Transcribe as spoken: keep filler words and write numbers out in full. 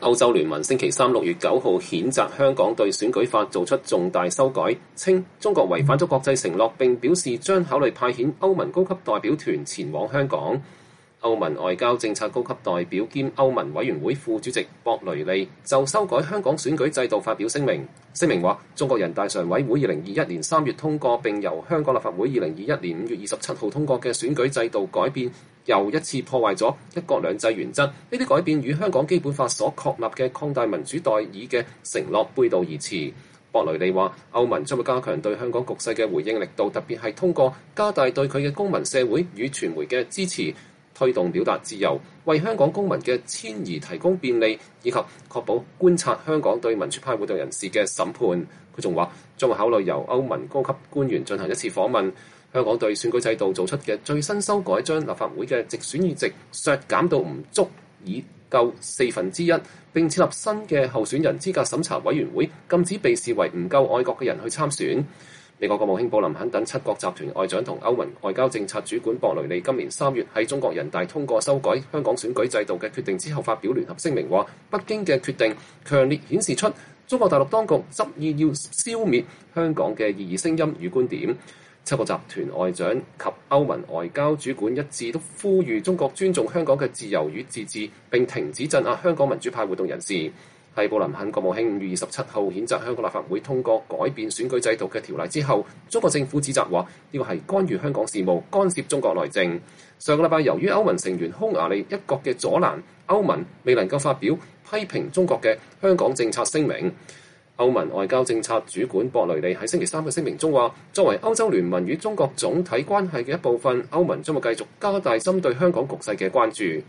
歐洲聯盟星期三六月九號譴責香港對選舉法做出重大修改，稱中國違反咗國際承諾，並表示將考慮派遣歐盟高級代表團前往香港。歐盟外交政策高級代表兼歐盟委員會副主席博雷利就修改香港選舉制度發表聲明。聲明話，中國人大常委會二零二一年三月通過並由香港立法會二零二一年五月二十七號通過嘅選舉制度改變，又一次破壞咗一國兩制原則。呢啲改變與香港基本法所確立嘅擴大民主代議嘅承諾背道而馳。博雷利話，歐盟將會加強對香港局勢嘅回應力度，特別係通過加大對佢嘅公民社會與傳媒嘅支持，推動表達自由，為香港公民嘅遷移提供便利，以及確保觀察香港對民主派活動人士嘅審判。佢仲話將會考慮由歐盟高級官員進行一次訪問。香港對選舉制度做出嘅最新修改，將立法會嘅直選議席削減到唔足以夠四分之一，並設立新嘅候選人資格審查委員會，禁止被視為唔夠愛國嘅人去參選。美國國務卿布林肯等七國集團外長同歐盟外交政策主管博雷利今年三月喺中國人大通過修改香港選舉制度嘅決定之後發表聯合聲明，話北京嘅決定強烈顯示出中國大陸當局執意要消滅香港嘅異議聲音與觀點。七個集團外長及歐盟外交主管一致都呼籲中國尊重香港嘅自由與自治，並停止鎮壓香港民主派活動人士。喺布林肯國務卿五月二十七號譴責香港立法會通過改變選舉制度嘅條例之後，中國政府指責話呢個係干預香港事務、干涉中國內政。上個禮拜由於歐盟成員匈牙利一國嘅阻攔，歐盟未能夠發表批評中國嘅香港政策聲明。歐盟外交政策主管博雷利喺星期三嘅聲明中話，作為歐洲聯盟與中國總體關係嘅一部分，歐盟將會繼續加大針對香港局勢嘅關注。